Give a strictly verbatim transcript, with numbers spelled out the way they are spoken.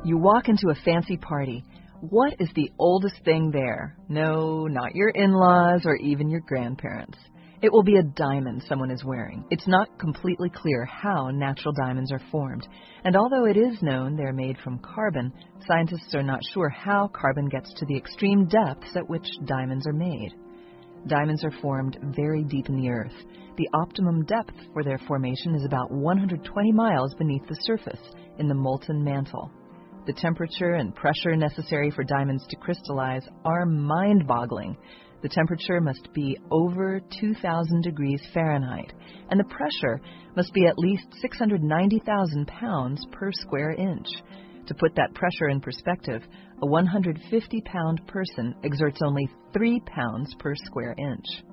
You walk into a fancy party. What is the oldest thing there? No, not your in-laws or even your grandparents. It will be a diamond someone is wearing. It's not completely clear how natural diamonds are formed, and although it is known they're made from carbon, scientists are not sure how carbon gets to the extreme depths at which diamonds are made. Diamonds are formed very deep in the earth. The optimum depth for their formation is about one hundred twenty miles beneath the surface, in the molten mantle. The temperature and pressure necessary for diamonds to crystallize are mind-boggling. The temperature must be over two thousand degrees Fahrenheit, and the pressure must be at least six hundred ninety thousand pounds per square inch. To put that pressure in perspective, a one hundred fifty pound person exerts only three pounds per square inch.